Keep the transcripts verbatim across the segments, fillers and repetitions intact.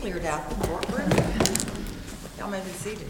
cleared out the courtroom. Y'all may be seated.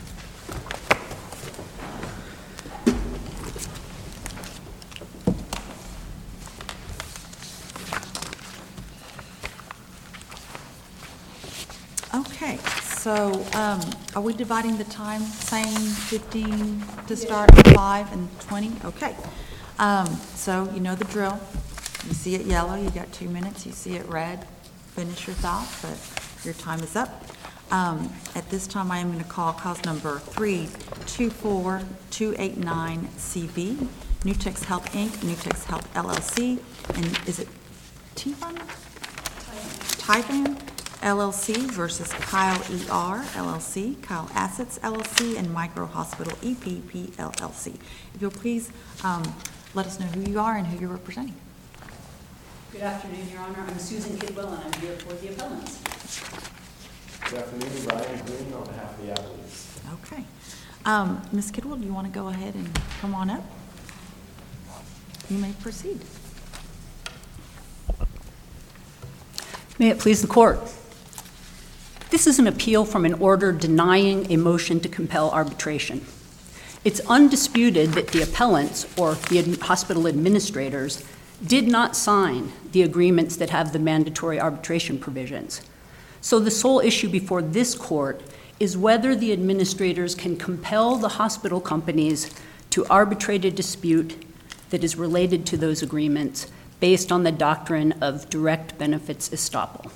Okay, so um, are we dividing the time, same fifteen to start, five and twenty? Okay. Um, so you know the drill. You see it yellow, you got two minutes. You see it red, finish your thought, but your time is up. Um, at this time, I am going to call cause number three two four two eight nine C V, Nutex Health Incorporated, Nutex Health L L C, and is it T-Fund? Tyvan L L C versus Kyle E R L L C, Kyle Assets L L C, and Micro Hospital E P P L L C. If you'll please um, let us know who you are and who you're representing. Good afternoon, Your Honor. I'm Susan Kidwell, and I'm here for the appellants. Good afternoon, Brian Green on behalf of the appellants. Okay. Um, Miz Kidwell, do you want to go ahead and come on up? You may proceed. May it please the court. This is an appeal from an order denying a motion to compel arbitration. It's undisputed that the appellants, or the ad- hospital administrators, did not sign the agreements that have the mandatory arbitration provisions. So the sole issue before this court is whether the administrators can compel the hospital companies to arbitrate a dispute that is related to those agreements based on the doctrine of direct benefits estoppel.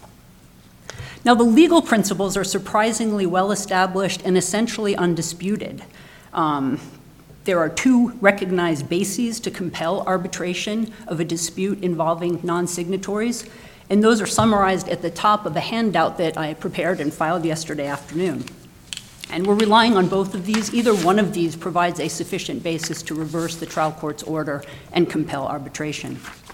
Now, the legal principles are surprisingly well established and essentially undisputed. Um, There are two recognized bases to compel arbitration of a dispute involving non-signatories, and those are summarized at the top of a handout that I prepared and filed yesterday afternoon. And we're relying on both of these. Either one of these provides a sufficient basis to reverse the trial court's order and compel arbitration.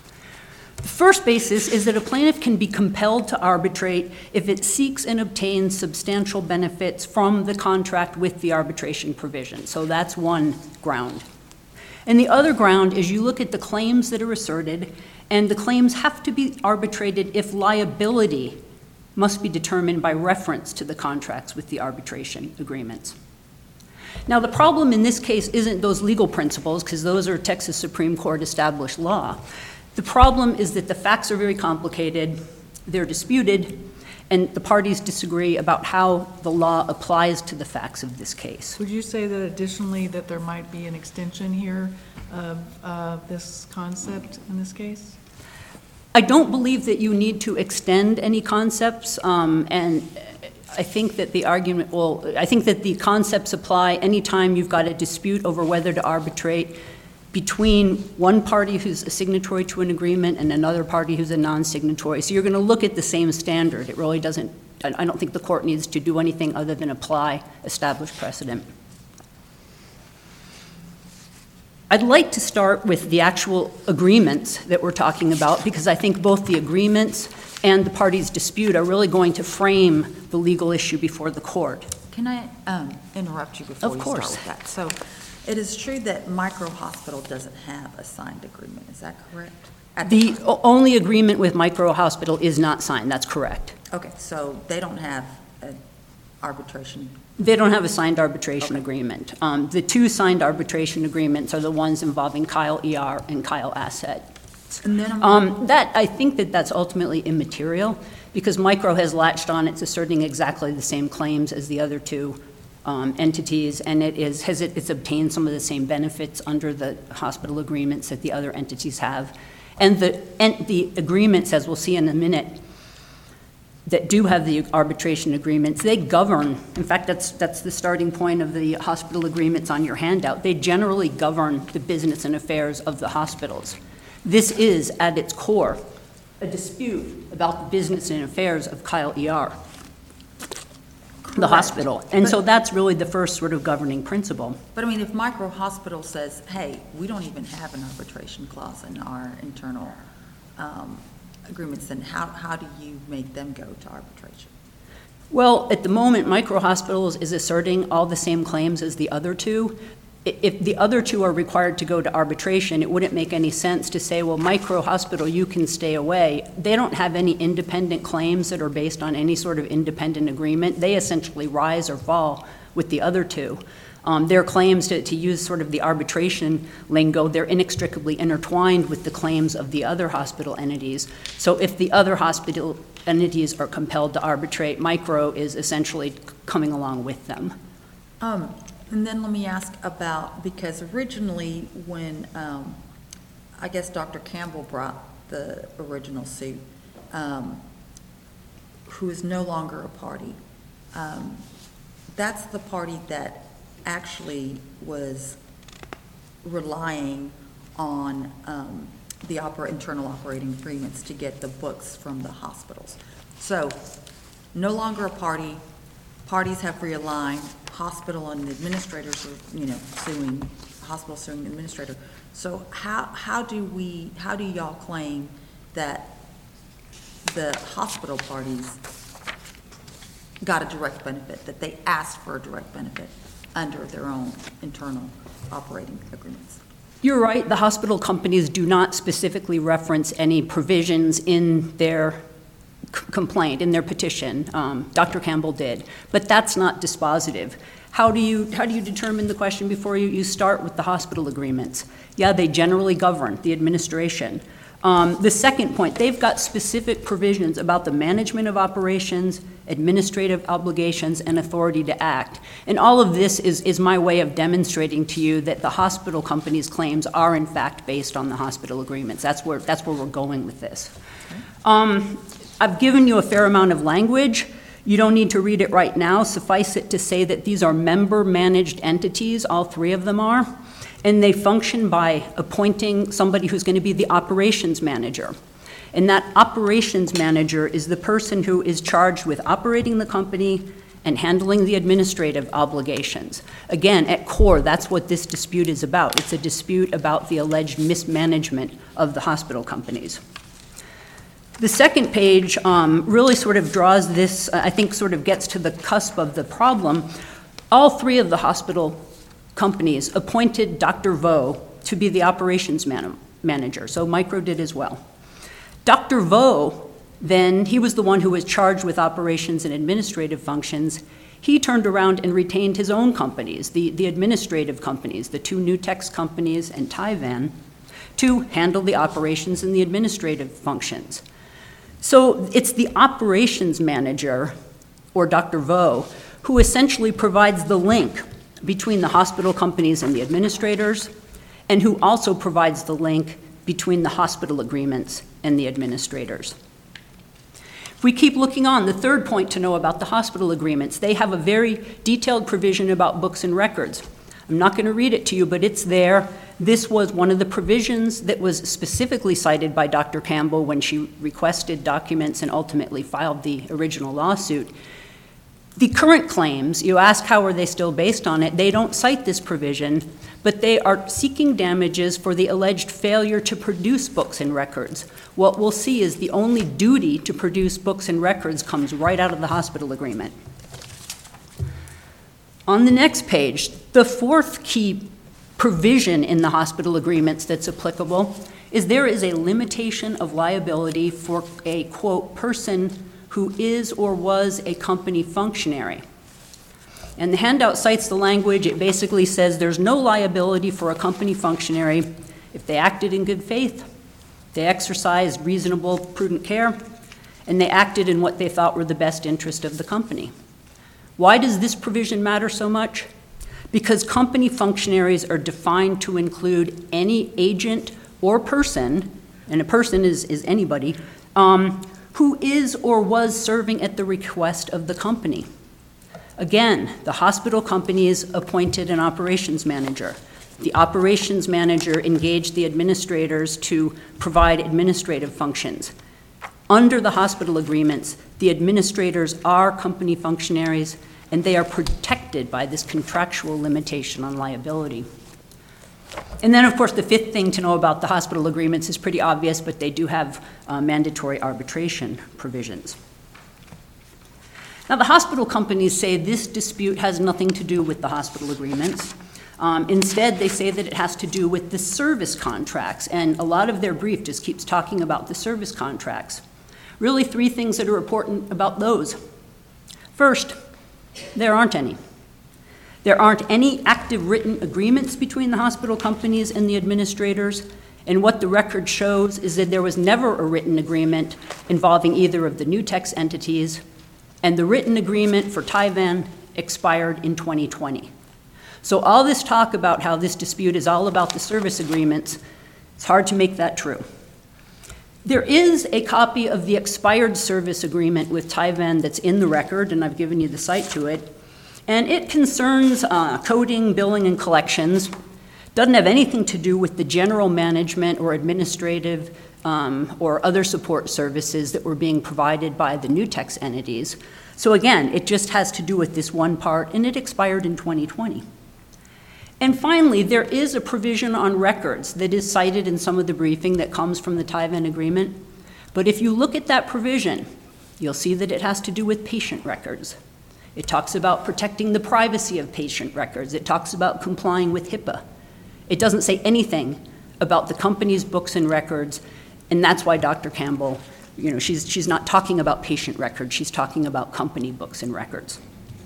The first basis is that a plaintiff can be compelled to arbitrate if it seeks and obtains substantial benefits from the contract with the arbitration provision. So that's one ground. And the other ground is you look at the claims that are asserted, and the claims have to be arbitrated if liability must be determined by reference to the contracts with the arbitration agreements. Now, the problem in this case isn't those legal principles, because those are Texas Supreme Court established law. The problem is that the facts are very complicated, they're disputed, and the parties disagree about how the law applies to the facts of this case. Would you say that additionally that there might be an extension here of uh, this concept in this case? I don't believe that you need to extend any concepts, um, and I think that the argument, well, I think that the concepts apply anytime you've got a dispute over whether to arbitrate between one party who's a signatory to an agreement and another party who's a non-signatory. So you're going to look at the same standard. It really doesn't, I don't think the court needs to do anything other than apply established precedent. I'd like to start with the actual agreements that we're talking about, because I think both the agreements and the parties' dispute are really going to frame the legal issue before the court. Can I um, interrupt you before Of you course. start with that? So it is true that Micro Hospital doesn't have a signed agreement. Is that correct? At The time? o- only agreement with Micro Hospital is not signed, that's correct. Okay, so they don't have an arbitration. They don't have a signed arbitration Okay. agreement. Um, The two signed arbitration agreements are the ones involving Kyle E R and Kyle Asset. And then I'm Um, That, I think that that's ultimately immaterial, because Micro has latched on, it's asserting exactly the same claims as the other two um, entities, and it is, has it, it's obtained some of the same benefits under the hospital agreements that the other entities have. And the, and the agreements, as we'll see in a minute, that do have the arbitration agreements, they govern, in fact, that's, that's the starting point of the hospital agreements on your handout. They generally govern the business and affairs of the hospitals. This is, at its core, a dispute about the business and affairs of Kyle E R, the hospital. And so that's really the first sort of governing principle. But I mean, if Micro Hospital says, hey, we don't even have an arbitration clause in our internal um, agreements, then how, how do you make them go to arbitration? Well, at the moment, Micro Hospitals is asserting all the same claims as the other two. I- If the other two are required to go to arbitration, it wouldn't make any sense to say, well, Micro Hospital, you can stay away. They don't have any independent claims that are based on any sort of independent agreement. They essentially rise or fall with the other two. Um, their claims, to, to use sort of the arbitration lingo, they're inextricably intertwined with the claims of the other hospital entities. So if the other hospital entities are compelled to arbitrate, Micro is essentially coming along with them. Um, and then let me ask about, because originally when, um, I guess Doctor Campbell brought the original suit, um, who is no longer a party, um, that's the party that actually was relying on um, the opera, internal operating agreements to get the books from the hospitals. So, no longer a party, parties have realigned, hospital and the administrators are, you know, suing, hospital suing the administrator. So how, how do we, how do y'all claim that the hospital parties got a direct benefit, that they asked for a direct benefit under their own internal operating agreements? You're right, the hospital companies do not specifically reference any provisions in their c- complaint, in their petition. Um, Doctor Campbell did, but that's not dispositive. How do you, how do you determine the question before you, you start with the hospital agreements? Yeah, they generally govern the administration. Um, the second point, they've got specific provisions about the management of operations, administrative obligations, and authority to act. And all of this is, is my way of demonstrating to you that the hospital company's claims are in fact based on the hospital agreements. That's where, that's where we're going with this. Um, I've given you a fair amount of language. You don't need to read it right now. Suffice it to say that these are member-managed entities, all three of them are, and they function by appointing somebody who's going to be the operations manager. And that operations manager is the person who is charged with operating the company and handling the administrative obligations. Again, at core, that's what this dispute is about. It's a dispute about the alleged mismanagement of the hospital companies. The second page um, really sort of draws this, uh, I think sort of gets to the cusp of the problem. All three of the hospital companies appointed Doctor Vo to be the operations man- manager, so Micro did as well. Doctor Vo, then, he was the one who was charged with operations and administrative functions. He turned around and retained his own companies, the, the administrative companies, the two Nutex companies and Tyvan, to handle the operations and the administrative functions. So it's the operations manager, or Doctor Vo, who essentially provides the link between the hospital companies and the administrators, and who also provides the link between the hospital agreements and the administrators. If we keep looking on, the third point to know about the hospital agreements, they have a very detailed provision about books and records. I'm not going to read it to you, but it's there. This was one of the provisions that was specifically cited by Doctor Campbell when she requested documents and ultimately filed the original lawsuit. The current claims, you ask how are they still based on it, they don't cite this provision, but they are seeking damages for the alleged failure to produce books and records. What we'll see is the only duty to produce books and records comes right out of the hospital agreement. On the next page, the fourth key provision in the hospital agreements that's applicable is there is a limitation of liability for a, quote, person who is or was a company functionary. And the handout cites the language. It basically says there's no liability for a company functionary if they acted in good faith, they exercised reasonable, prudent care, and they acted in what they thought were the best interest of the company. Why does this provision matter so much? Because company functionaries are defined to include any agent or person, and a person is, is anybody, um, who is or was serving at the request of the company. Again, the hospital companies appointed an operations manager. The operations manager engaged the administrators to provide administrative functions. Under the hospital agreements, the administrators are company functionaries, and they are protected by this contractual limitation on liability. And then, of course, the fifth thing to know about the hospital agreements is pretty obvious, but they do have uh, mandatory arbitration provisions. Now, the hospital companies say this dispute has nothing to do with the hospital agreements. Um, instead, they say that it has to do with the service contracts, and a lot of their brief just keeps talking about the service contracts. Really, three things that are important about those. First, there aren't any. There aren't any active written agreements between the hospital companies and the administrators, and what the record shows is that there was never a written agreement involving either of the Nutex entities, and the written agreement for Tyvan expired in twenty twenty. So all this talk about how this dispute is all about the service agreements, it's hard to make that true. There is a copy of the expired service agreement with Tyvan that's in the record, and I've given you the site to it, and it concerns uh, coding, billing, and collections. Doesn't have anything to do with the general management or administrative um, or other support services that were being provided by the Nutex entities. So again, it just has to do with this one part, and it expired in twenty twenty. And finally, there is a provision on records that is cited in some of the briefing that comes from the Tyvan agreement. But if you look at that provision, you'll see that it has to do with patient records. It talks about protecting the privacy of patient records. It talks about complying with HIPAA. It doesn't say anything about the company's books and records, and that's why Doctor Campbell, you know, she's, she's not talking about patient records, she's talking about company books and records.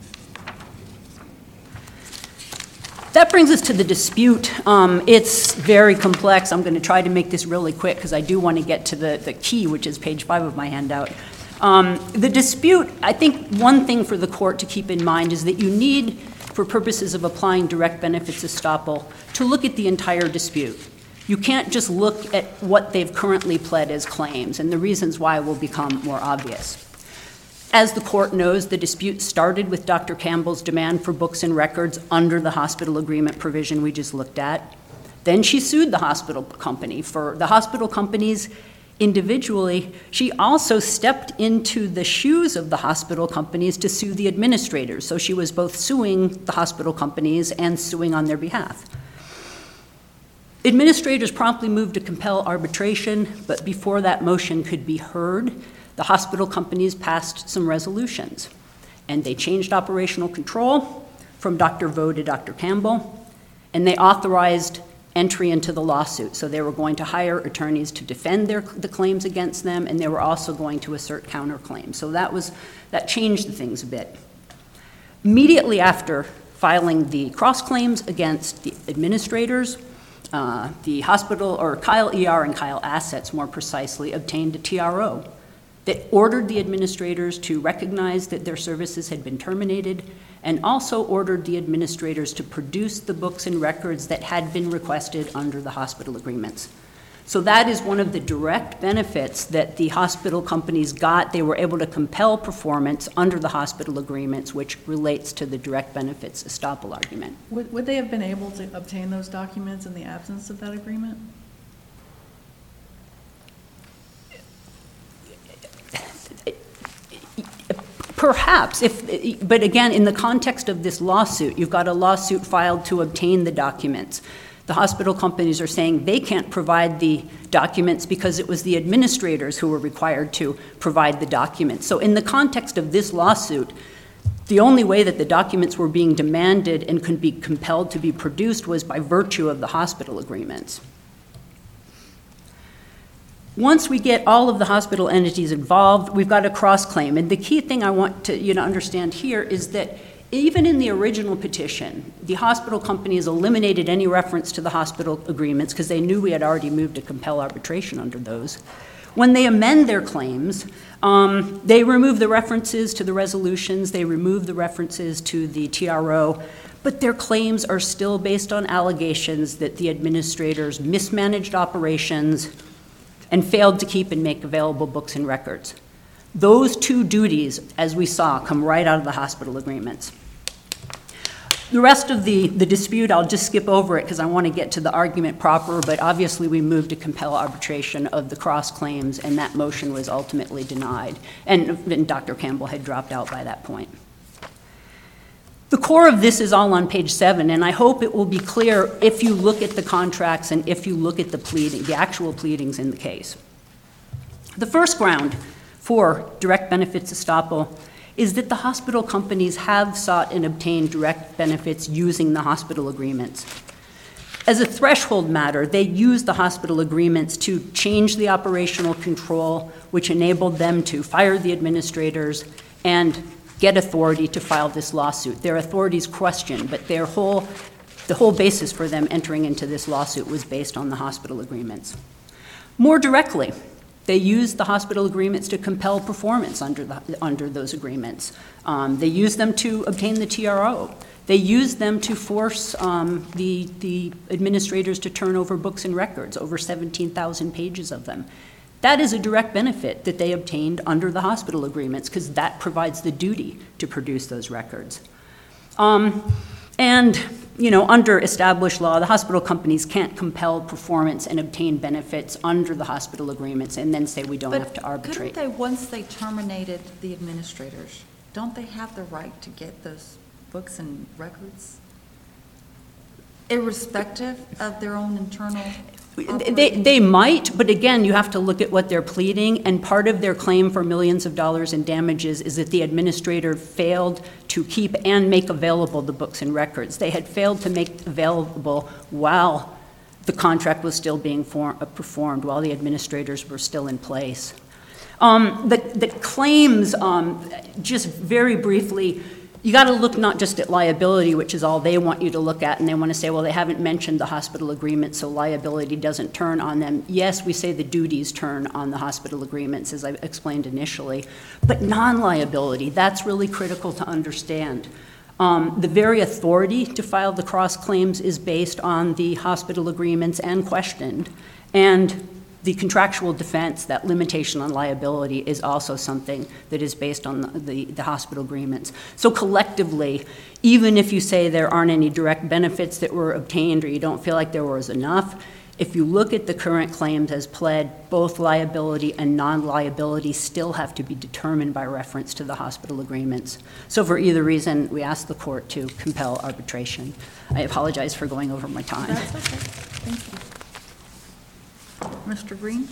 That brings us to the dispute. Um, it's very complex. I'm going to try to make this really quick because I do want to get to the, the key, which is page five of my handout. Um, the dispute, I think one thing for the court to keep in mind is that you need, for purposes of applying direct benefits estoppel, to look at the entire dispute. You can't just look at what they've currently pled as claims, and the reasons why will become more obvious. As the court knows, the dispute started with Doctor Campbell's demand for books and records under the hospital agreement provision we just looked at. Then she sued the hospital company. For the hospital companies individually, she also stepped into the shoes of the hospital companies to sue the administrators. So she was both suing the hospital companies and suing on their behalf. Administrators promptly moved to compel arbitration, but before that motion could be heard, the hospital companies passed some resolutions, and they changed operational control from Doctor Vo to Doctor Campbell, and they authorized entry into the lawsuit. So they were going to hire attorneys to defend their, the claims against them, and they were also going to assert counterclaims. So that was, that changed things a bit. Immediately after filing the cross claims against the administrators, uh, the hospital, or Kyle E R and Kyle Assets more precisely, obtained a T R O that ordered the administrators to recognize that their services had been terminated, and also ordered the administrators to produce the books and records that had been requested under the hospital agreements. So that is one of the direct benefits that the hospital companies got. They were able to compel performance under the hospital agreements, which relates to the direct benefits estoppel argument. Would, would they have been able to obtain those documents in the absence of that agreement? Perhaps, if, but again, in the context of this lawsuit, you've got a lawsuit filed to obtain the documents. The hospital companies are saying they can't provide the documents because it was the administrators who were required to provide the documents. So in the context of this lawsuit, the only way that the documents were being demanded and could be compelled to be produced was by virtue of the hospital agreements. Once we get all of the hospital entities involved, we've got a cross-claim. And the key thing I want to you know, understand here is that even in the original petition, the hospital companies eliminated any reference to the hospital agreements because they knew we had already moved to compel arbitration under those. When they amend their claims, um, they remove the references to the resolutions, they remove the references to the T R O, but their claims are still based on allegations that the administrators mismanaged operations and failed to keep and make available books and records. Those two duties, as we saw, come right out of the hospital agreements. The rest of the, the dispute, I'll just skip over it because I want to get to the argument proper, but obviously we moved to compel arbitration of the cross claims, and that motion was ultimately denied. And, and Doctor Campbell had dropped out by that point. The core of this is all on page seven, and I hope it will be clear if you look at the contracts and if you look at the pleading, the actual pleadings in the case. The first ground for direct benefits estoppel is that the hospital companies have sought and obtained direct benefits using the hospital agreements. As a threshold matter, they used the hospital agreements to change the operational control, which enabled them to fire the administrators and get authority to file this lawsuit. Their authority's questioned, but their whole, the whole basis for them entering into this lawsuit was based on the hospital agreements. More directly, they used the hospital agreements to compel performance under, the, under those agreements. Um, they used them to obtain the T R O. They used them to force um, the, the administrators to turn over books and records, over seventeen thousand pages of them. That is a direct benefit that they obtained under the hospital agreements, because that provides the duty to produce those records. Um, and, you know, under established law, the hospital companies can't compel performance and obtain benefits under the hospital agreements and then say we don't But have to arbitrate. couldn't they, once they terminated the administrators, don't they have the right to get those books and records? Irrespective of their own internal They, operating? they might, but again, you have to look at what they're pleading, and part of their claim for millions of dollars in damages is that the administrator failed to keep and make available the books and records. They had failed to make available while the contract was still being for, uh, performed, while the administrators were still in place. Um, the, the claims, um, just very briefly, you got to look not just at liability, which is all they want you to look at, and they want to say, well, they haven't mentioned the hospital agreement, so liability doesn't turn on them. Yes, we say the duties turn on the hospital agreements, as I explained initially, but non-liability, that's really critical to understand. Um, the very authority to file the cross claims is based on the hospital agreements and questioned, and the contractual defense, that limitation on liability, is also something that is based on the, the, the hospital agreements. So collectively, even if you say there aren't any direct benefits that were obtained or you don't feel like there was enough, if you look at the current claims as pled, both liability and non-liability still have to be determined by reference to the hospital agreements. So for either reason, we ask the court to compel arbitration. I apologize for going over my time. That's okay, thank you. Mister Green?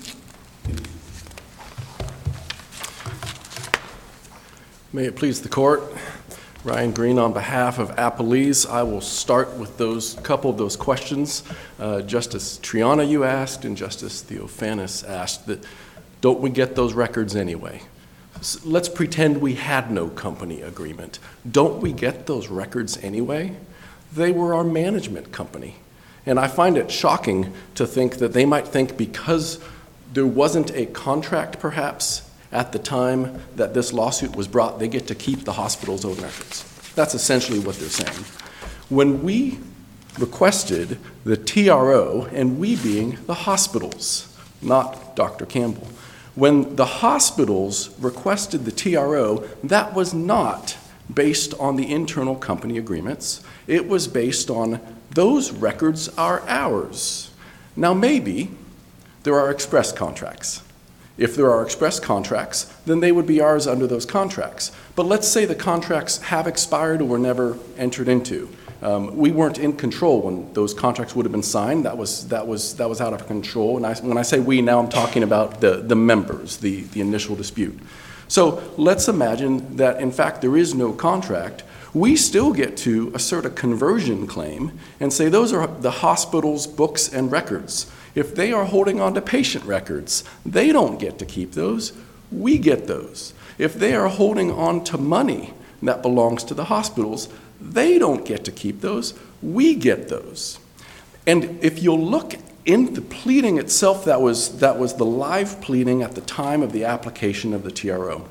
May it please the court, Ryan Green on behalf of Appalese. I will start with those couple of those questions. Uh, Justice Triana, you asked, and Justice Theophanis asked that, don't we get those records anyway? So let's pretend we had no company agreement. Don't we get those records anyway? They were our management company. And I find it shocking to think that they might think because there wasn't a contract, perhaps, at the time that this lawsuit was brought, they get to keep the hospital's own records. That's essentially what they're saying. When we requested the T R O, and we being the hospitals, not Doctor Campbell, when the hospitals requested the T R O, that was not based on the internal company agreements. It was based on those records are ours. Now maybe there are express contracts. If there are express contracts, then they would be ours under those contracts. But let's say the contracts have expired or were never entered into. Um, we weren't in control when those contracts would have been signed. That was, that was, that was out of control. And I, when I say we, now I'm talking about the, the members, the, the initial dispute. So let's imagine that in fact there is no contract. We still get to assert a conversion claim and say those are the hospital's books and records. If they are holding on to patient records, they don't get to keep those, we get those. If they are holding on to money that belongs to the hospitals, they don't get to keep those, we get those. And if you'll look in the pleading itself, that was, that was the live pleading at the time of the application of the T R O.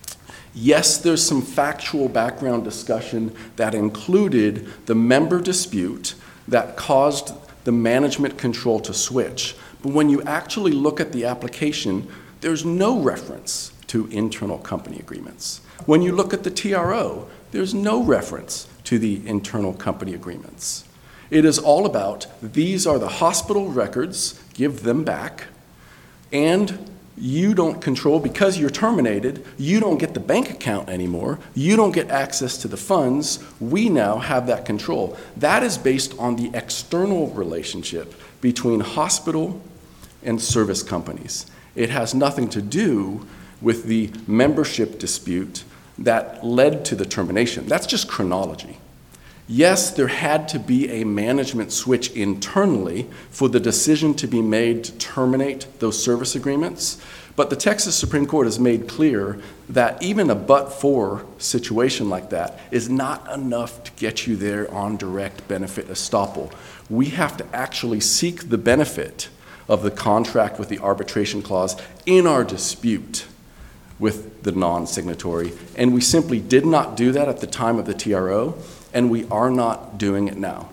Yes, there's some factual background discussion that included the member dispute that caused the management control to switch. But when you actually look at the application, there's no reference to internal company agreements. When you look at the T R O, there's no reference to the internal company agreements. It is all about, these are the hospital records, give them back, and you don't control, because you're terminated, you don't get the bank account anymore, you don't get access to the funds, we now have that control. That is based on the external relationship between hospital and service companies. It has nothing to do with the membership dispute that led to the termination. That's just chronology. Yes, there had to be a management switch internally for the decision to be made to terminate those service agreements, but the Texas Supreme Court has made clear that even a but-for situation like that is not enough to get you there on direct benefit estoppel. We have to actually seek the benefit of the contract with the arbitration clause in our dispute with the non-signatory, and we simply did not do that at the time of the T R O, and we are not doing it now.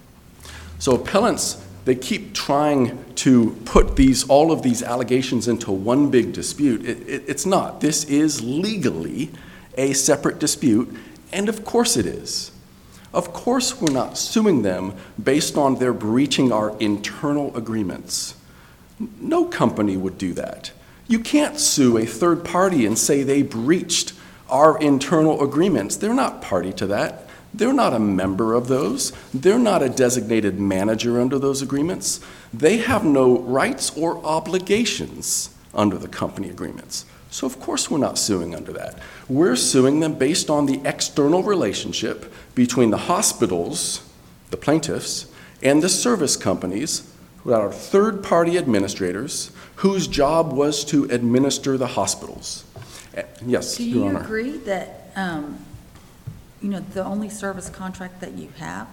So appellants, they keep trying to put these, all of these allegations into one big dispute. It, it, it's not. This is legally a separate dispute, and of course it is. Of course we're not suing them based on their breaching our internal agreements. No company would do that. You can't sue a third party and say they breached our internal agreements. They're not party to that. They're not a member of those. They're not a designated manager under those agreements. They have no rights or obligations under the company agreements. So of course we're not suing under that. We're suing them based on the external relationship between the hospitals, the plaintiffs, and the service companies, who are third-party administrators whose job was to administer the hospitals. Yes, Do Your you Honor. agree that, um, you know, the only service contract that you have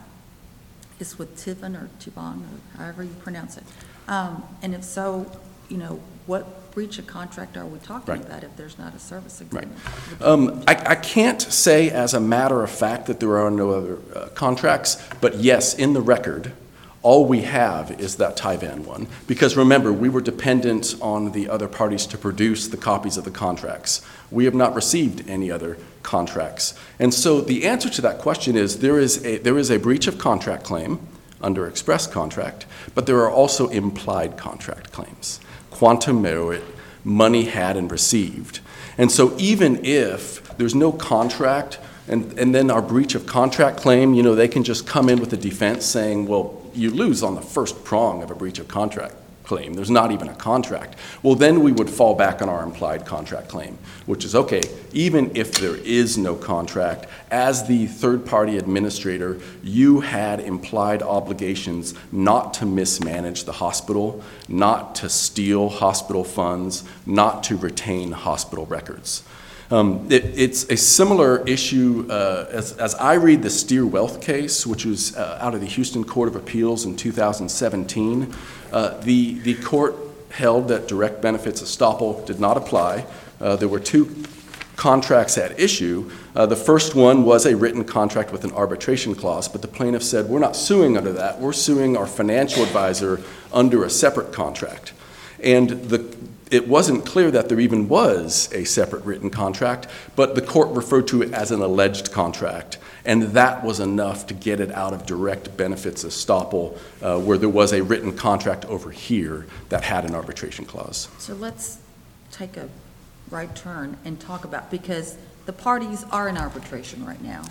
is with Tivan or Tibon, or however you pronounce it? Um, And if so, you know, what breach of contract are we talking Right. about if there's not a service Right. agreement? Um, I, I can't say as a matter of fact that there are no other uh, contracts, but yes, in the record, all we have is that Tyvan one. Because remember, we were dependent on the other parties to produce the copies of the contracts. We have not received any other contracts. And so the answer to that question is there is a, there is a breach of contract claim under express contract, but there are also implied contract claims. Quantum merit, money had and received. And so even if there's no contract, and, and then our breach of contract claim, you know, they can just come in with a defense saying, well, you lose on the first prong of a breach of contract claim. There's not even a contract. Well, then we would fall back on our implied contract claim, which is, okay, even if there is no contract, as the third-party administrator, you had implied obligations not to mismanage the hospital, not to steal hospital funds, not to retain hospital records. Um, it, it's a similar issue uh, as, as I read the Steer Wealth case, which was uh, out of the Houston Court of Appeals in two thousand seventeen. Uh, the, the court held that direct benefits estoppel did not apply. Uh, there were two contracts at issue. Uh, the first one was a written contract with an arbitration clause, but the plaintiff said, we're not suing under that. We're suing our financial advisor under a separate contract. And the It wasn't clear that there even was a separate written contract, but the court referred to it as an alleged contract, and that was enough to get it out of direct benefits estoppel, uh, where there was a written contract over here that had an arbitration clause. So let's take a right turn and talk about, because the parties are in arbitration right now,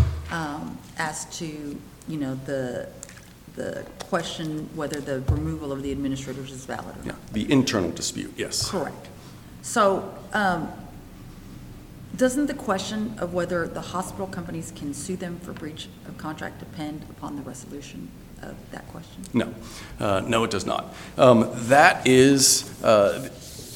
um, as to, you know, the the question whether the removal of the administrators is valid or Yeah, not. the internal dispute, yes. Correct. So um, doesn't the question of whether the hospital companies can sue them for breach of contract depend upon the resolution of that question? No, uh, no, it does not. Um, that is, uh,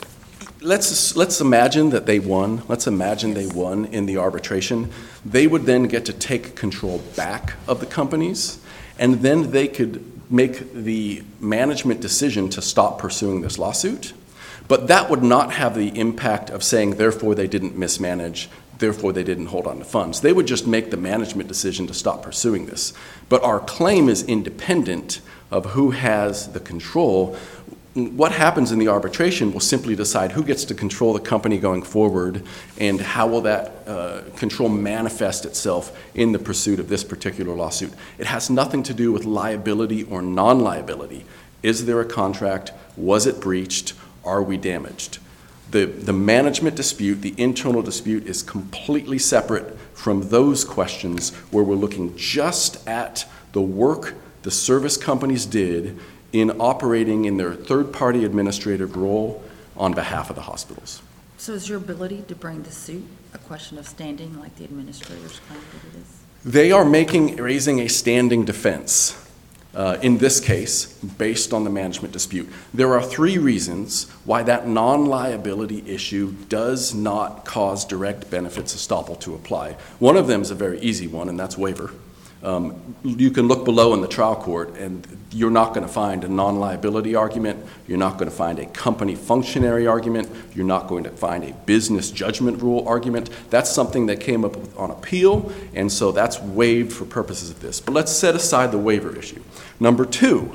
let's let's imagine that they won. Let's imagine they won in the arbitration. They would then get to take control back of the companies, and then they could make the management decision to stop pursuing this lawsuit. But that would not have the impact of saying, therefore, they didn't mismanage, therefore, they didn't hold on to funds. They would just make the management decision to stop pursuing this. But our claim is independent of who has the control. What happens in the arbitration will simply decide who gets to control the company going forward and how will that uh, control manifest itself in the pursuit of this particular lawsuit. It has nothing to do with liability or non-liability. Is there a contract? Was it breached? Are we damaged? The, the management dispute, the internal dispute, is completely separate from those questions where we're looking just at the work the service companies did in operating in their third-party administrative role on behalf of the hospitals. So is your ability to bring the suit a question of standing, like the administrators claim that it is? They are making, raising a standing defense, uh, in this case, based on the management dispute. There are three reasons why that non-liability issue does not cause direct benefits estoppel to apply. One of them is a very easy one, and that's waiver. Um, you can look below in the trial court, and you're not going to find a non-liability argument. You're not going to find a company functionary argument. You're not going to find a business judgment rule argument. That's something that came up with on appeal, and so that's waived for purposes of this. But let's set aside the waiver issue. Number two,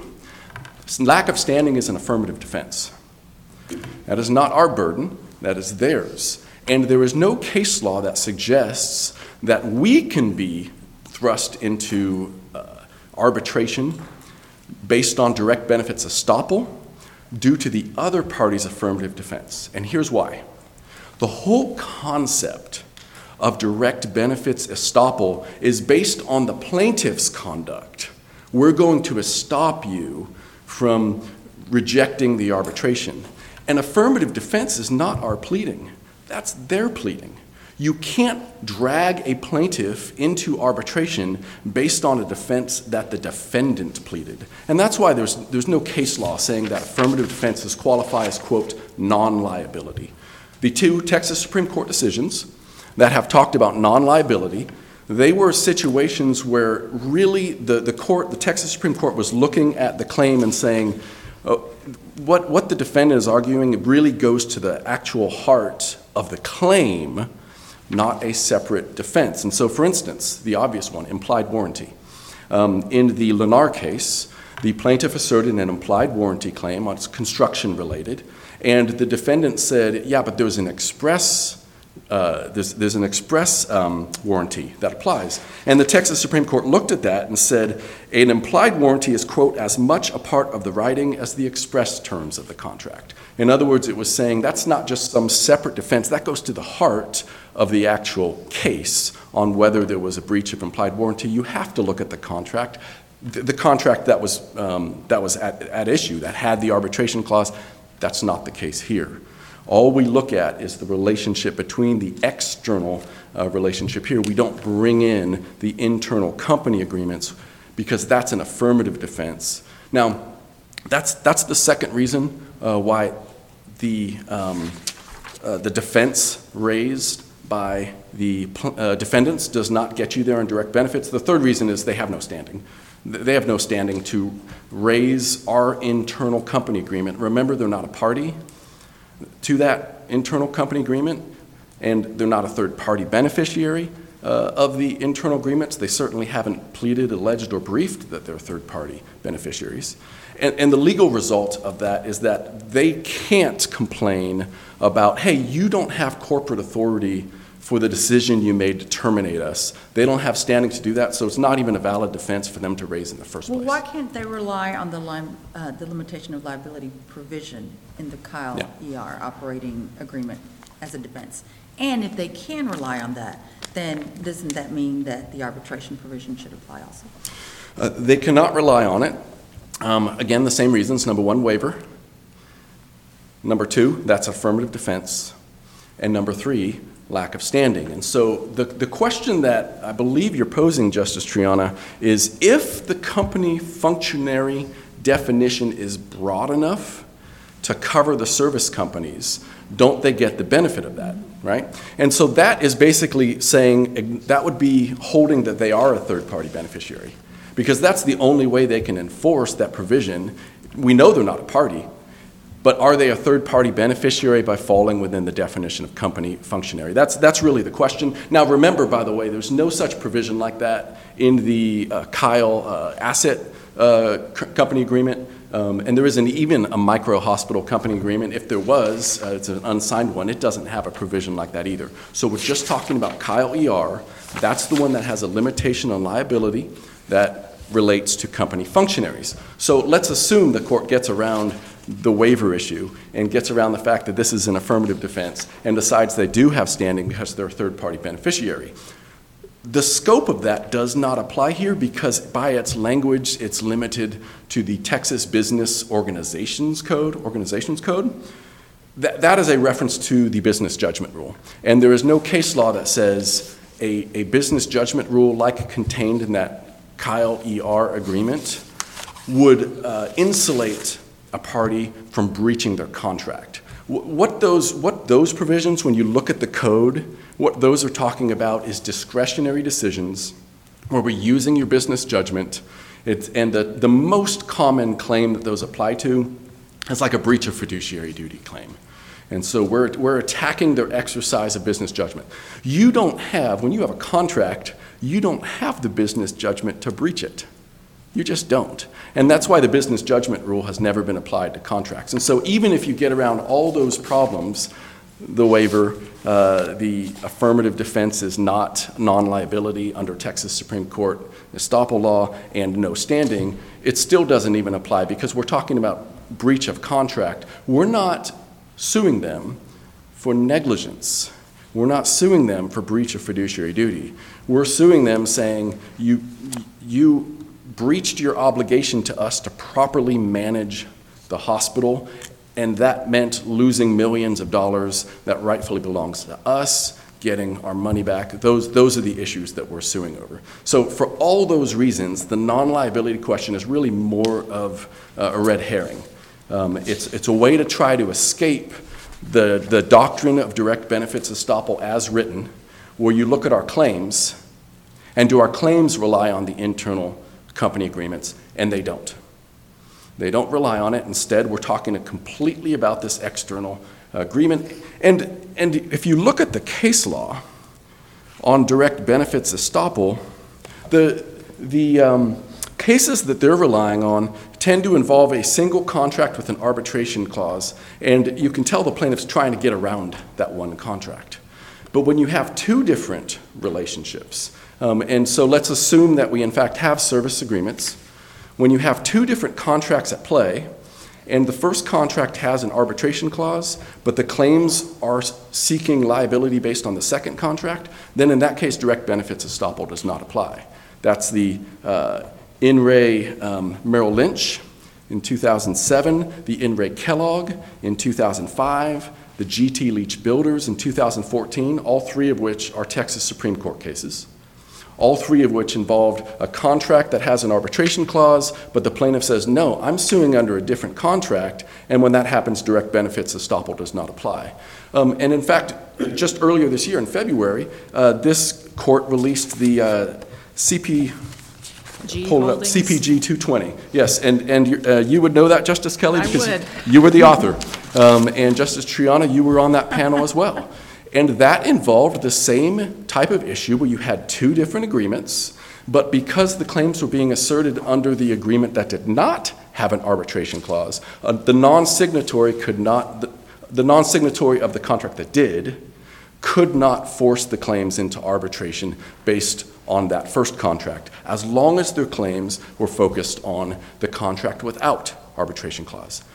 lack of standing is an affirmative defense. That is not our burden. That is theirs. And there is no case law that suggests that we can be thrust into uh, arbitration based on direct benefits estoppel due to the other party's affirmative defense. And here's why. The whole concept of direct benefits estoppel is based on the plaintiff's conduct. We're going to stop you from rejecting the arbitration. An affirmative defense is not our pleading. That's their pleading. You can't drag a plaintiff into arbitration based on a defense that the defendant pleaded. And that's why there's, there's no case law saying that affirmative defenses qualify as, quote, non-liability. The two Texas Supreme Court decisions that have talked about non-liability, they were situations where really the, the court, the Texas Supreme Court was looking at the claim and saying, oh, what, what the defendant is arguing really goes to the actual heart of the claim, not a separate defense. And so, for instance, the obvious one, implied warranty. Um, in the Lennar case, the plaintiff asserted an implied warranty claim on construction related, and the defendant said, yeah, but there's an express Uh, there's, there's an express um, warranty that applies. And the Texas Supreme Court looked at that and said, an implied warranty is, quote, as much a part of the writing as the express terms of the contract. In other words, it was saying that's not just some separate defense. That goes to the heart of the actual case on whether there was a breach of implied warranty. You have to look at the contract. The, the contract that was, um, that was at, at issue, that had the arbitration clause, that's not the case here. All we look at is the relationship between the external uh, relationship here. We don't bring in the internal company agreements because that's an affirmative defense. Now, that's, that's the second reason uh, why the, um, uh, the defense raised by the uh, defendants does not get you there on direct benefits. The third reason is they have no standing. They have no standing to raise our internal company agreement. Remember, they're not a party to that internal company agreement, and they're not a third-party beneficiary uh, of the internal agreements. They certainly haven't pleaded, alleged, or briefed that they're third-party beneficiaries. And, and the legal result of that is that they can't complain about, hey, you don't have corporate authority for the decision you made to terminate us. They don't have standing to do that, so it's not even a valid defense for them to raise in the first Well, place. why can't they rely on the lim, uh, the limitation of liability provision in the Kyle Yeah. E R operating agreement as a defense? And if they can rely on that, then doesn't that mean that the arbitration provision should apply also? Uh, they cannot rely on it. Um, again, the same reasons. Number one, waiver. Number two, that's affirmative defense. And number three, lack of standing. And so the, the question that I believe you're posing, Justice Triana, is if the company functionary definition is broad enough to cover the service companies, don't they get the benefit of that, right? And so that is basically saying that would be holding that they are a third-party beneficiary, because that's the only way they can enforce that provision. We know they're not a party, but are they a third-party beneficiary by falling within the definition of company functionary? That's, that's really the question. Now, remember, by the way, there's no such provision like that in the uh, Kyle uh, asset uh, company agreement, um, and there isn't even a micro-hospital company agreement. If there was, uh, it's an unsigned one. It doesn't have a provision like that either. So we're just talking about Kyle E R. That's the one that has a limitation on liability that relates to company functionaries. So let's assume the court gets around the waiver issue and gets around the fact that this is an affirmative defense and decides they do have standing because they're a third-party beneficiary. The scope of that does not apply here because by its language, it's limited to the Texas Business Organizations Code, Organizations Code. that, that is a reference to the business judgment rule. And there is no case law that says a, a business judgment rule like contained in that Kyle E R agreement would uh, insulate a party from breaching their contract. What those, what those provisions, when you look at the code, what those are talking about is discretionary decisions where we're using your business judgment. It's, and the, the most common claim that those apply to is like a breach of fiduciary duty claim. And so we're, we're attacking their exercise of business judgment. You don't have, when you have a contract, you don't have the business judgment to breach it. You just don't. And that's why the business judgment rule has never been applied to contracts. And so even if you get around all those problems, the waiver, uh, the affirmative defense is not non-liability under Texas Supreme Court estoppel law, and no standing, it still doesn't even apply because we're talking about breach of contract. We're not suing them for negligence. We're not suing them for breach of fiduciary duty. We're suing them saying, you, you breached your obligation to us to properly manage the hospital, and that meant losing millions of dollars that rightfully belongs to us, getting our money back. Those, those are the issues that we're suing over. So for all those reasons, the non-liability question is really more of uh, a red herring. Um, it's, it's a way to try to escape the, the doctrine of direct benefits estoppel as written, where you look at our claims, and do our claims rely on the internal company agreements? And they don't. They don't rely on it. Instead, we're talking completely about this external agreement. And, and if you look at the case law on direct benefits estoppel, the, the um, cases that they're relying on tend to involve a single contract with an arbitration clause, and you can tell the plaintiff's trying to get around that one contract. But when you have two different relationships, um, and so let's assume that we in fact have service agreements, when you have two different contracts at play, and the first contract has an arbitration clause, but the claims are seeking liability based on the second contract, then in that case, direct benefits estoppel does not apply. That's the uh, In re um, Merrill Lynch in two thousand seven, the In re Kellogg in two thousand five, the G T Leach Builders in two thousand fourteen, all three of which are Texas Supreme Court cases. All three of which involved a contract that has an arbitration clause, but the plaintiff says, no, I'm suing under a different contract, and when that happens, direct benefits estoppel does not apply. Um, and in fact, just earlier this year in February, uh, this court released the uh, C P G Hold it up, Holdings. C P G two twenty. Yes, and, and uh, you would know that, Justice Kelly? I because would. You were the author. Um, and Justice Triana, you were on that panel as well. And that involved the same type of issue where you had two different agreements, but because the claims were being asserted under the agreement that did not have an arbitration clause, uh, the non-signatory could not, the, the non-signatory of the contract that did, could not force the claims into arbitration based on that first contract, as long as their claims were focused on the contract without arbitration clause.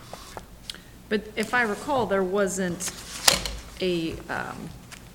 But if I recall, there wasn't a, um,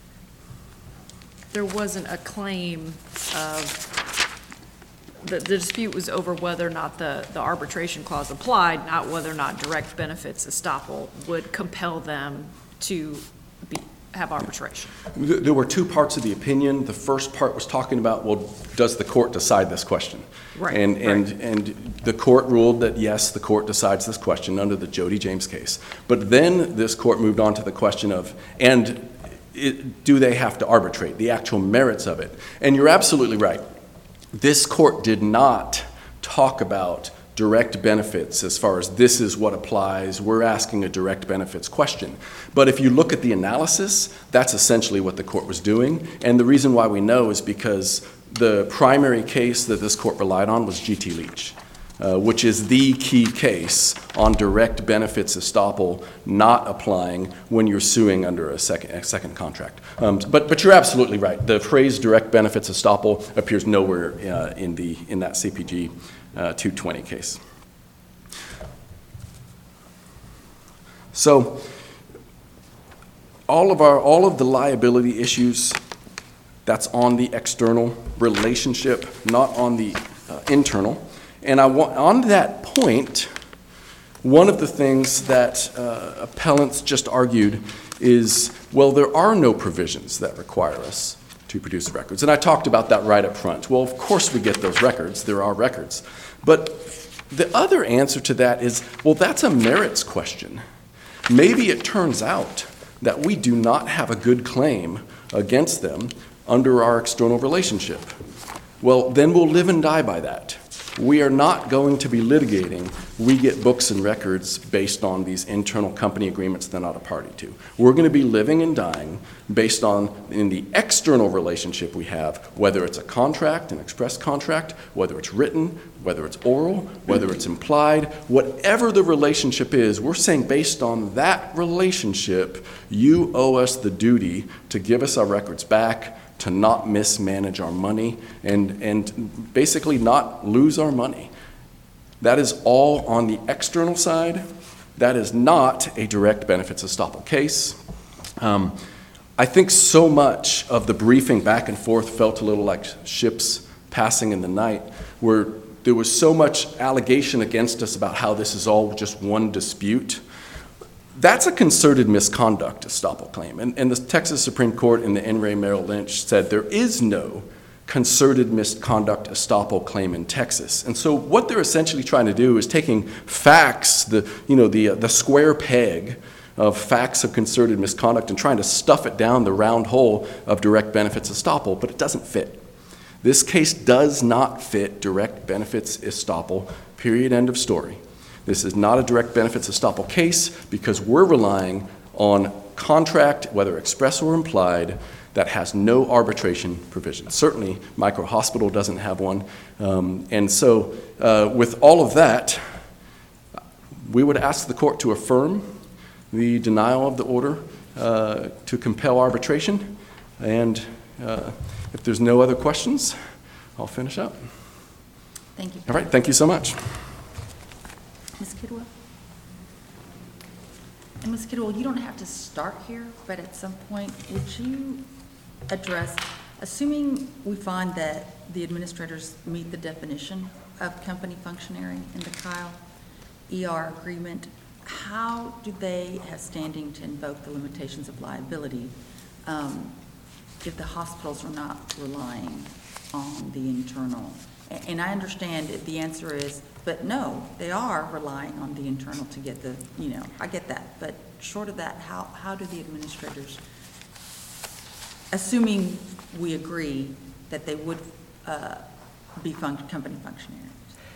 there wasn't a claim of, the, the dispute was over whether or not the, the arbitration clause applied, not whether or not direct benefits estoppel would compel them to be, have arbitration. There were two parts of the opinion. The first part was talking about, well, does the court decide this question? Right, And, and, right. and the court ruled that, yes, the court decides this question under the Jody James case. But then this court moved on to the question of, and it, do they have to arbitrate, the actual merits of it? And you're absolutely right. This court did not talk about direct benefits as far as this is what applies, we're asking a direct benefits question. But if you look at the analysis, that's essentially what the court was doing. And the reason why we know is because the primary case that this court relied on was G T Leach, uh, which is the key case on direct benefits estoppel not applying when you're suing under a second, a second contract. Um, but, but you're absolutely right. The phrase direct benefits estoppel appears nowhere uh, in, the, in that C P G uh, two twenty case. So all of, our, all of the liability issues, that's on the external relationship, not on the uh, internal. And I want, on that point, One of the things that uh, appellants just argued is, well, there are no provisions that require us to produce records. And I talked about that right up front. Well, of course we get those records. There are records. But the other answer to that is, well, that's a merits question. Maybe it turns out that we do not have a good claim against them under our external relationship. Well, then we'll live and die by that. We are not going to be litigating, we get books and records based on these internal company agreements they're not a party to. We're going to be living and dying based on, in the external relationship we have, whether it's a contract, an express contract, whether it's written, whether it's oral, whether it's implied, whatever the relationship is, we're saying based on that relationship, you owe us the duty to give us our records back, to not mismanage our money, and, and basically not lose our money. That is all on the external side. That is not a direct benefits estoppel case. Um, I think so much of the briefing back and forth felt a little like ships passing in the night, where there was so much allegation against us about how this is all just one dispute. That's a concerted misconduct estoppel claim. And, and the Texas Supreme Court in the N. Ray Merrill Lynch said there is no concerted misconduct estoppel claim in Texas. And so what they're essentially trying to do is taking facts, the, you know, the, uh, the square peg of facts of concerted misconduct, and trying to stuff it down the round hole of direct benefits estoppel, but it doesn't fit. This case does not fit direct benefits estoppel, period, end of story. This is not a direct benefits estoppel case because we're relying on contract, whether express or implied, that has no arbitration provision. Certainly, Micro Hospital doesn't have one. Um, and so uh, with all of that, we would ask the court to affirm the denial of the order uh, to compel arbitration. And uh, if there's no other questions, I'll finish up. Thank you. All right, thank you so much. Miz Kidwell? And Miz Kidwell, you don't have to start here, but at some point, would you address, assuming we find that the administrators meet the definition of company functionary in the Kyle E R agreement, how do they have standing to invoke the limitations of liability um, if the hospitals are not relying on the internal? And I understand that the answer is, but no, they are relying on the internal to get the, you know, I get that. But short of that, how, how do the administrators, assuming we agree that they would uh, be fun- company functionaries?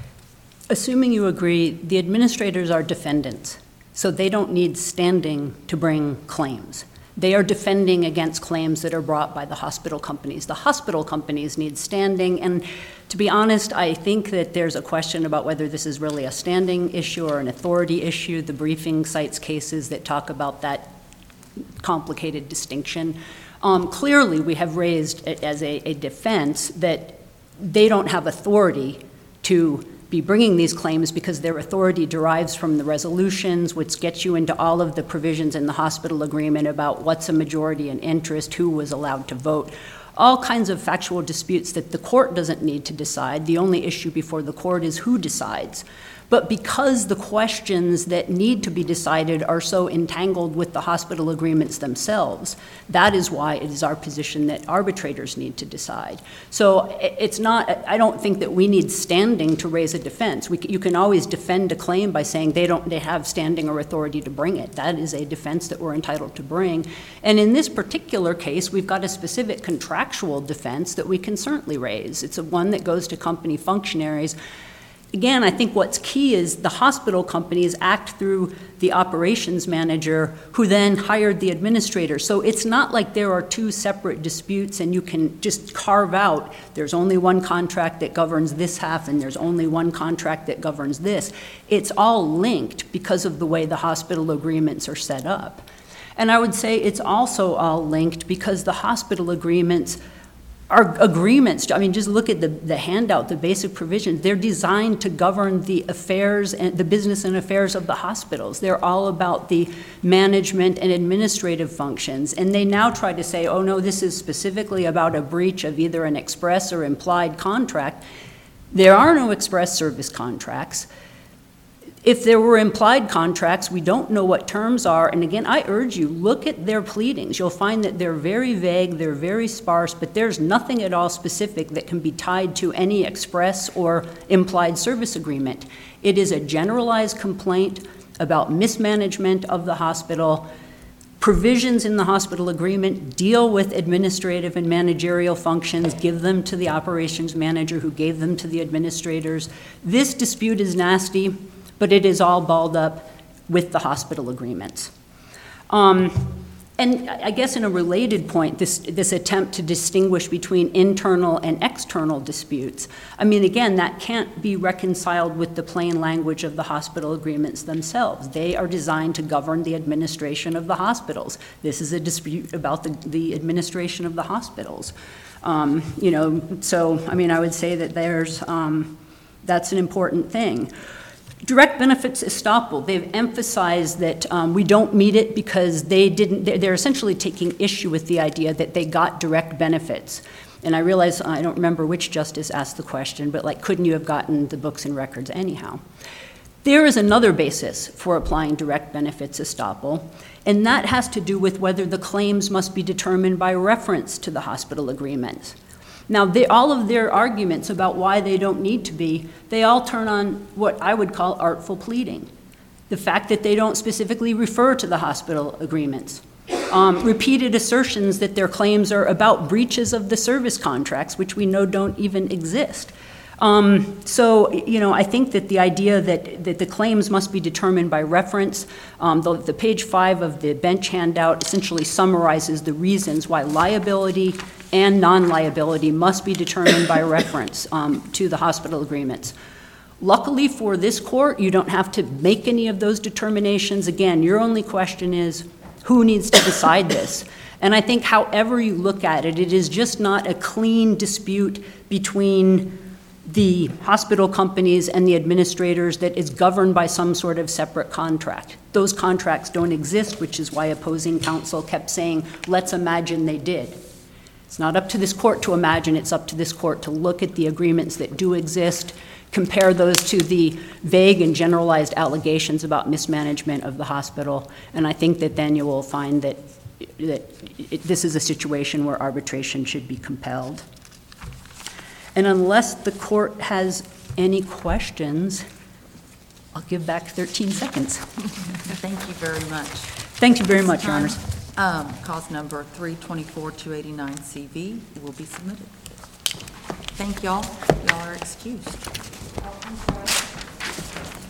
Assuming you agree, the administrators are defendants, so they don't need standing to bring claims. They are defending against claims that are brought by the hospital companies. The hospital companies need standing, and to be honest, I think that there's a question about whether this is really a standing issue or an authority issue. The briefing cites cases that talk about that complicated distinction. Um, clearly, we have raised it as a, a defense that they don't have authority to be bringing these claims because their authority derives from the resolutions, which gets you into all of the provisions in the hospital agreement about what's a majority in interest, who was allowed to vote, all kinds of factual disputes that the court doesn't need to decide. The only issue before the court is who decides. But because the questions that need to be decided are so entangled with the hospital agreements themselves, that is why it is our position that arbitrators need to decide. So it's not, I don't think that we need standing to raise a defense. We, you can always defend a claim by saying they don't, they have standing or authority to bring it. That is a defense that we're entitled to bring. And in this particular case, we've got a specific contractual defense that we can certainly raise. It's a one that goes to company functionaries. Again, I think what's key is the hospital companies act through the operations manager who then hired the administrator. So it's not like there are two separate disputes and you can just carve out, there's only one contract that governs this half and there's only one contract that governs this. It's all linked because of the way the hospital agreements are set up. And I would say it's also all linked because the hospital agreements are agreements. I mean, just look at the, the handout, the basic provisions. They're designed to govern the affairs and the business and affairs of the hospitals. They're all about the management and administrative functions. And they now try to say, oh no, this is specifically about a breach of either an express or implied contract. There are no express service contracts. If there were implied contracts, we don't know what terms are, and again, I urge you, look at their pleadings. You'll find that they're very vague, they're very sparse, but there's nothing at all specific that can be tied to any express or implied service agreement. It is a generalized complaint about mismanagement of the hospital. Provisions in the hospital agreement deal with administrative and managerial functions, give them to the operations manager who gave them to the administrators. This dispute is nasty, but it is all balled up with the hospital agreements. Um, and I guess in a related point, this, this attempt to distinguish between internal and external disputes, I mean, again, that can't be reconciled with the plain language of the hospital agreements themselves. They are designed to govern the administration of the hospitals. This is a dispute about the, the administration of the hospitals. Um, you know, so, I mean, I would say that there's, um, that's an important thing. Direct benefits estoppel, they've emphasized that um, we don't meet it because they didn't, they're, they're essentially taking issue with the idea that they got direct benefits. And I realize, I don't remember which justice asked the question, but like, couldn't you have gotten the books and records anyhow? There is another basis for applying direct benefits estoppel, and that has to do with whether the claims must be determined by reference to the hospital agreements. Now, they, all of their arguments about why they don't need to be, they all turn on what I would call artful pleading. The fact that they don't specifically refer to the hospital agreements. Um, repeated assertions that their claims are about breaches of the service contracts, which we know don't even exist. Um, so, you know, I think that the idea that, that the claims must be determined by reference, um, the, the page five of the bench handout essentially summarizes the reasons why liability and non-liability must be determined by reference um, to the hospital agreements. Luckily for this court, you don't have to make any of those determinations. Again, your only question is, who needs to decide this? And I think however you look at it, it is just not a clean dispute between the hospital companies and the administrators that is governed by some sort of separate contract. Those contracts don't exist, which is why opposing counsel kept saying, let's imagine they did. It's not up to this court to imagine, it's up to this court to look at the agreements that do exist, compare those to the vague and generalized allegations about mismanagement of the hospital, and I think that then you will find that, that it, this is a situation where arbitration should be compelled. And unless the court has any questions, I'll give back thirteen seconds. Thank you very much. Thank you very much, Your Honors. Um, Cause number three twenty-four two eighty-nine C V will be submitted. Thank y'all. Y'all are excused.